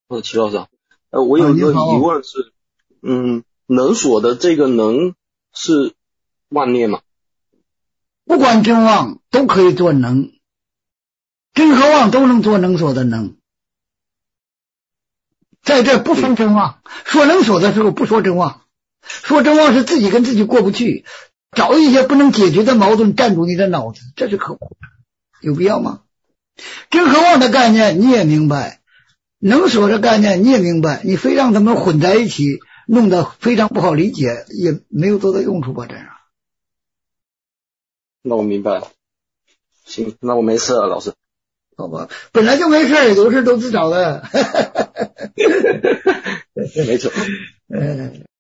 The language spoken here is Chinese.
齐老师，我有一个疑问是，能所的这个能是妄念吗？ 不管真妄都可以做能，真和妄都能做能所的能，在这不分真妄。说能所的时候不说真妄，说真妄是自己跟自己过不去，找一些不能解决的矛盾占住你的脑子，这是可苦的，有必要吗？真和妄的概念你也明白，能所的概念你也明白，你非让他们混在一起，弄得非常不好理解，也没有多大用处吧？这样。 那我明白了。行，那我没事了，老师。 好吧，本来就没事，有事都自找的。 没错。